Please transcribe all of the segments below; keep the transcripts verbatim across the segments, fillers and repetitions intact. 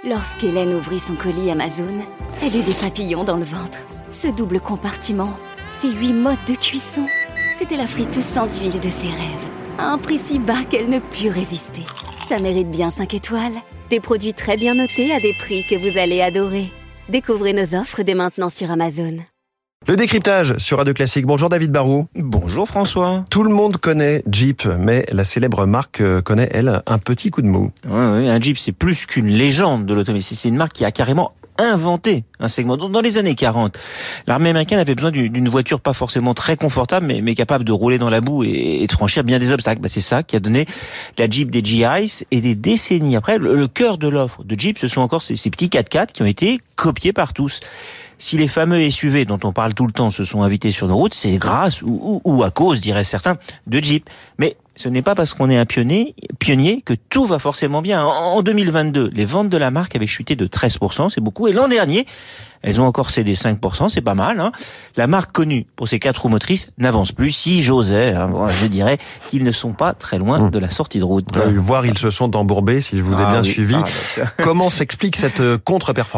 Lorsqu'Hélène ouvrit son colis Amazon, elle eut des papillons dans le ventre. Ce double compartiment, ces huit modes de cuisson, c'était la friteuse sans huile de ses rêves. À un prix si bas qu'elle ne put résister. Ça mérite bien cinq étoiles. Des produits très bien notés à des prix que vous allez adorer. Découvrez nos offres dès maintenant sur Amazon. Le décryptage sur Radio Classique. Bonjour David Barrault. Bonjour François. Tout le monde connaît Jeep, mais la célèbre marque connaît, elle, un petit coup de mou. Oui, oui, un Jeep, c'est plus qu'une légende de l'automobile. C'est une marque qui a carrément inventé un segment. Dans les années quarante, l'armée américaine avait besoin d'une voiture pas forcément très confortable, mais, mais capable de rouler dans la boue et, et de franchir bien des obstacles. Bah, c'est ça qui a donné la Jeep des G I. Et des décennies après, le, le cœur de l'offre de Jeep, ce sont encore ces, ces petits quatre-quatre qui ont été copiés par tous. Si les fameux S U V dont on parle tout le temps se sont invités sur nos routes, c'est grâce ou, ou, ou à cause, diraient certains, de Jeep. Mais ce n'est pas parce qu'on est un pionnier, pionnier que tout va forcément bien. En deux mille vingt-deux, les ventes de la marque avaient chuté de treize pour cent, c'est beaucoup. Et l'an dernier, elles ont encore cédé cinq pour cent, c'est pas mal. Hein. La marque connue pour ses quatre roues motrices n'avance plus. Si j'osais, hein, bon, je dirais qu'ils ne sont pas très loin de la sortie de route. Euh, voire ils se sont embourbés, si je vous ai ah, bien oui. suivi. Ah, Comment s'explique cette contre-performance ?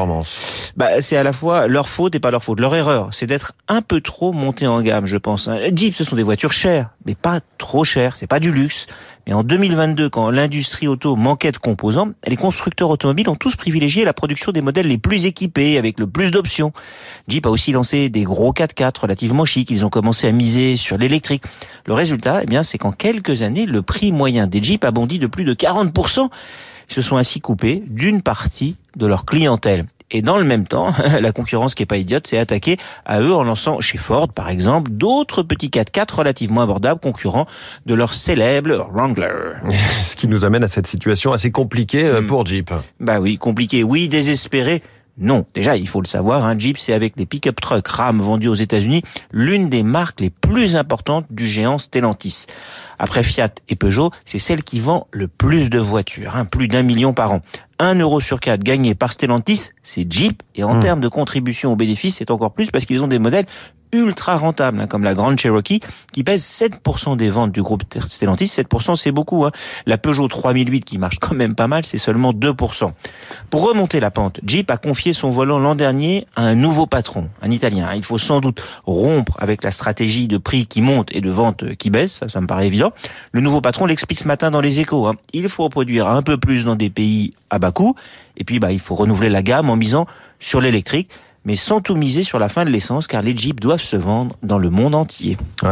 Bah, c'est à la fois leur faute et pas leur faute. Leur erreur, c'est d'être un peu trop monté en gamme, je pense. Jeep, ce sont des voitures chères, mais pas trop chères. C'est pas du luxe. Mais en deux mille vingt-deux, quand l'industrie auto manquait de composants, les constructeurs automobiles ont tous privilégié la production des modèles les plus équipés, avec le plus d'options. Jeep a aussi lancé des gros quatre-quatre relativement chics. Ils ont commencé à miser sur l'électrique. Le résultat, eh bien, c'est qu'en quelques années, le prix moyen des Jeep a bondi de plus de quarante pour cent. Ils se sont ainsi coupés d'une partie de leur clientèle. Et dans le même temps, la concurrence qui est pas idiote s'est attaquée à eux en lançant chez Ford, par exemple, d'autres petits quatre-quatre relativement abordables concurrents de leur célèbre Wrangler. Ce qui nous amène à cette situation assez compliquée mmh. pour Jeep. Bah oui, compliqué, oui, désespéré. Non, déjà, il faut le savoir, un Jeep, c'est avec les pick-up trucks Ram vendus aux États-Unis, l'une des marques les plus importantes du géant Stellantis. Après Fiat et Peugeot, c'est celle qui vend le plus de voitures, hein, plus d'un million par an. Un euro sur quatre gagné par Stellantis, c'est Jeep. Et en mmh. termes de contribution aux bénéfices, c'est encore plus parce qu'ils ont des modèles ultra rentables, hein, comme la Grand Cherokee, qui pèse sept pour cent des ventes du groupe Stellantis. sept pour cent, c'est beaucoup. Hein. La Peugeot trois mille huit, qui marche quand même pas mal, c'est seulement deux pour cent. Pour remonter la pente, Jeep a confié son volant l'an dernier à un nouveau patron, un Italien. Il faut sans doute rompre avec la stratégie de prix qui monte et de vente qui baisse, ça, ça me paraît évident. Le nouveau patron l'explique ce matin dans les Échos. Hein. Il faut produire un peu plus dans des pays à bas coût, et puis bah il faut renouveler la gamme en misant sur l'électrique, mais sans tout miser sur la fin de l'essence, car les Jeeps doivent se vendre dans le monde entier.